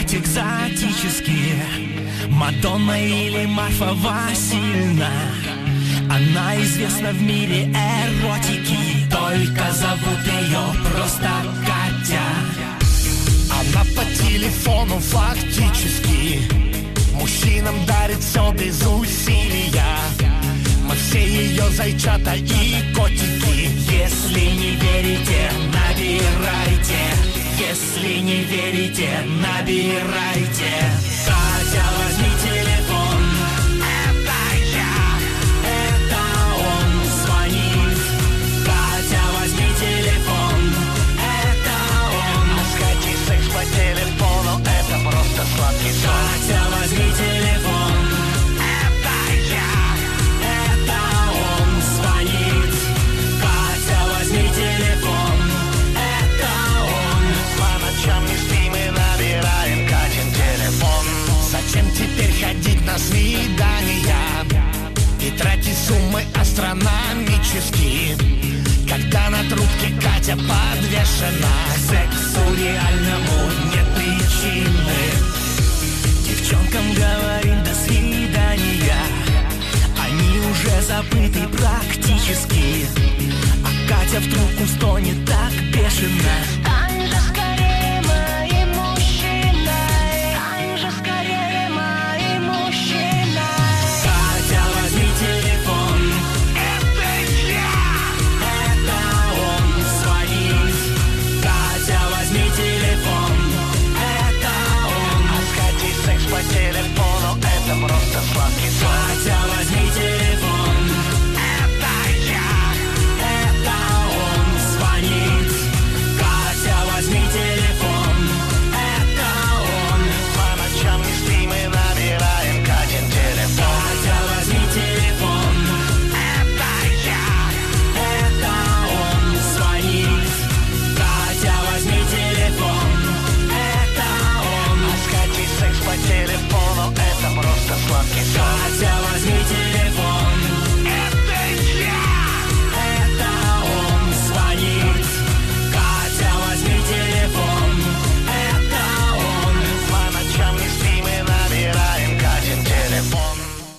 быть экзотически. Мадонна или Марфа Васильевна, она известна в мире эротики. Только зовут ее просто Катя. Она по телефону фактически мужчинам дарит все без усилия. Мы все ее зайчата и котики. Если не верите, набирайте. Если не верите, набирайте. Катя, возьми телефон. Это я, это он звонит. Катя, возьми телефон. Это он. А с Катей секс по телефону — это просто сладкий сон. Катя, возьми телефон. Это я, это он звонит. Катя, возьми телефон. Это он. По ночам не спим и набираем Катин телефон. Зачем теперь ходить на свидания и тратить суммы астрономические, когда на трубке Катя подвешена? К сексу